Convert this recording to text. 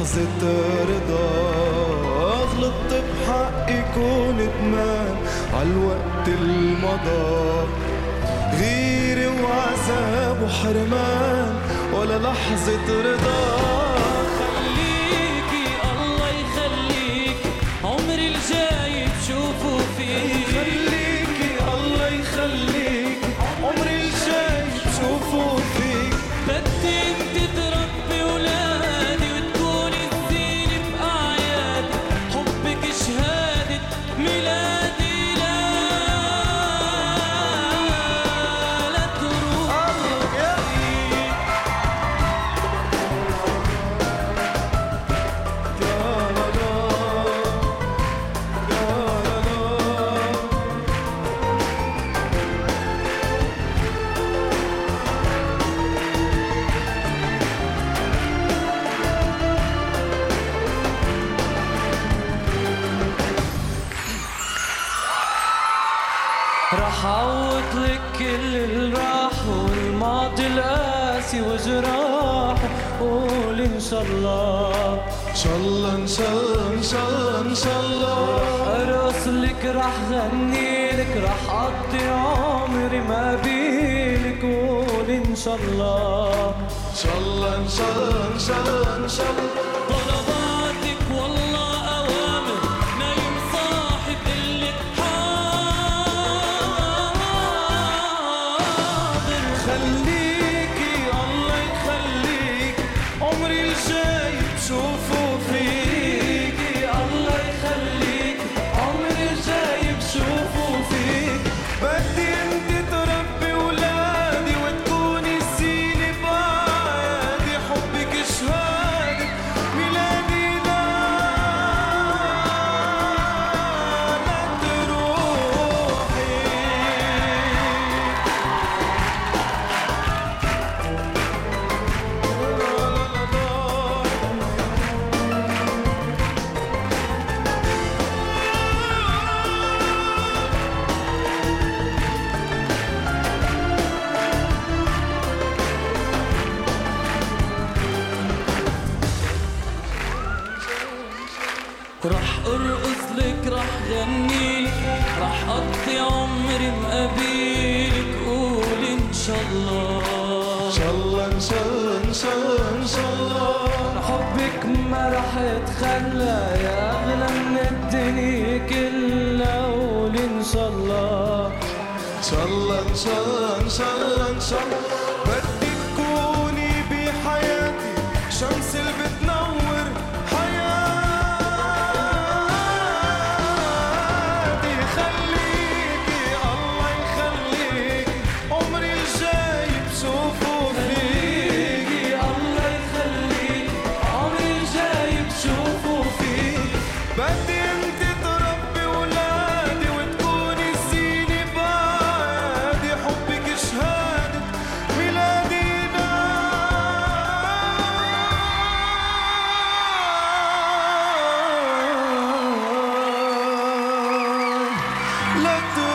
لحظة رضا. غلطت بحقي كون ندمان عالوقت المضى، غيرة وعذاب وحرمان ولا لحظة رضا. خليكي الله يخليكي عمري الجاي بشوفه فيك. خليكي الله يخليكي عمري الجاي بشوفه فيك. بدي انت تربي ولادي وتكوني الزينة بأعيادي، حبك شهادة ميلادي لا تروح. رح عوض لك كل الراح والماضي القاسي وجراح، قول ان شاء الله إن شاء الله إن شاء الله إن شاء الله إن شاء الله. ارقص لك رح غني لك رح اقضي عمري ما بيلك، قول ان شاء الله إن شاء الله إن شاء الله إن شاء الله إن شاء الله. طلباتك والله اوامر، نايم صاحي بقلك حاضر. خليكي الله يخليك عمري الجاي بشوفه فيكي. الله يخليك عمري الجاي بشوفه فيك. بدي انت تربي ولادي وتكوني الزينة بأعيادي، حبك شهادة ميلادي لا تروحي. رح ارقص لك رح غني رح اقضي عمري مقابلك، قول ان شاء الله إن شاء الله إن شاء الله إن شاء الله إن شاء الله. حبك ما رح يتخلى يا اغلى من الدنيا كلها، قول ان شاء الله إن شاء الله إن شاء الله إن شاء الله إن شاء الله. بدي تكوني بحياتي شمس اللي بتنور حياتي. خليكي الله يخليك عمري الجاي بشوفه فيكي. الله يخليك عمري الجاي بشوفه فيك. بدي انت تربي ولادي وتكوني الزينة بأعيادي، حبك شهادة ميلادي لا تروحي.